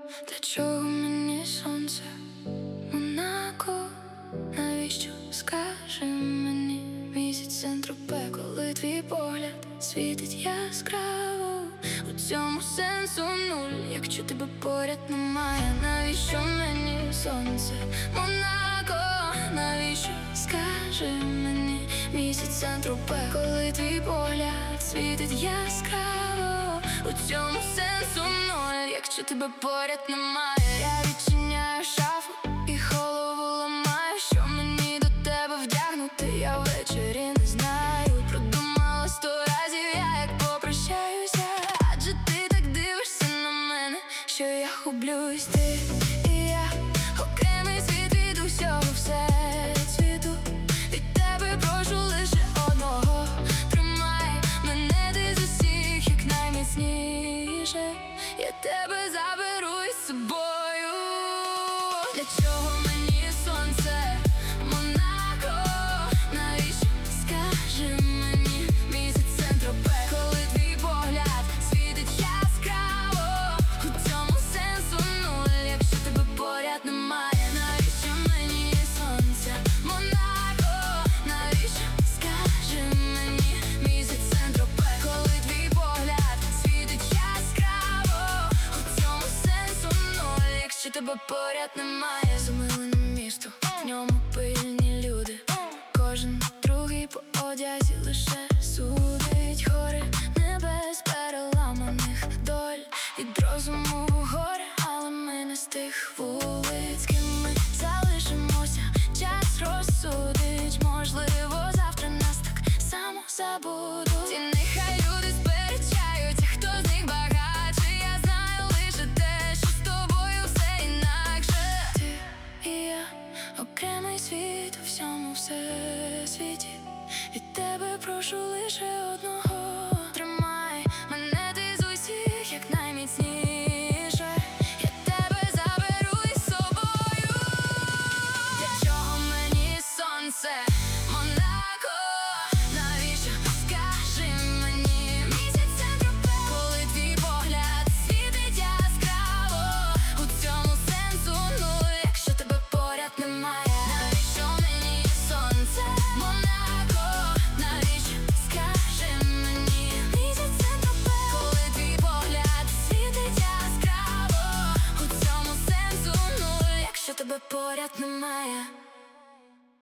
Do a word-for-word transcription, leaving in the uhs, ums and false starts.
Для чого мені сонце, Монако? Навіщо, скажи мені, місяць Сен-Тропе, коли твій погляд світить яскраво? У цьому сенсу нуль, якщо тебе поряд немає. Навіщо мені сонце, Монако? Навіщо, скажи мені, місяць Сен-Тропе, коли твій погляд світить яскраво? У цьому сенсу нуль, якщо тебе поряд немає. Я відчиняю шафу і голову ламаю, що мені до тебе вдягнути, я ввечері не знаю. Продумала сто разів я, як попрощаюся, адже ти так дивишся на мене, що я гублюсь. Ти і я, окремий світ від усього всесвіту. Від тебе прошу лише одного: тримай мене ти з усіх, як найміцніше. Я тебе заберу із собою. Для чого мені сонце, Монако? Навіщо, скажи мені, місяць Сен-Тропе, коли твій погляд світить яскраво? У цьому сенсу нуль, якщо тебе поряд немає. Навіщо мені сонце, Монако? Навіщо, скажи мені, місяць Сен-Тропе, коли твій погляд світить яскраво? У цьому сенсу нуль, якщо тебе поряд немає. Замилене місто, в ньому пильні